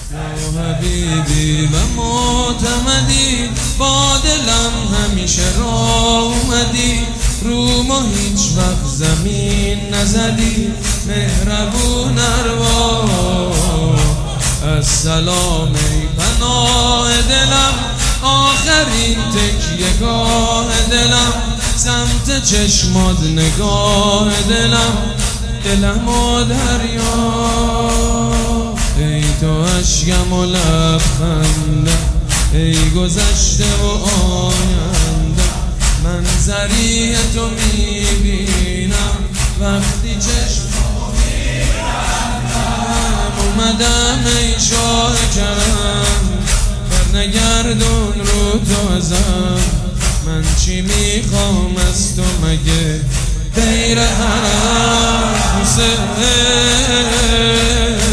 یا حبیبی و معتمدی، با دلم همیشه راه اومدی، رو ما هیچ وقت زمین نزدی، مهربون ارواح. السلام ای پناه دلم، آخرین تکیه گاه دلم، سمت چشمات نگاه دلم و دریا. ای تو اشکم و لبخنده، ای گذشته و آینده، منظری تو میبینم وقتی چشمو میبندم. اومدم ای شاه کرم، برنگردون رو تو ازم، من چی میخوام از تو مگه غیر حرم حسین.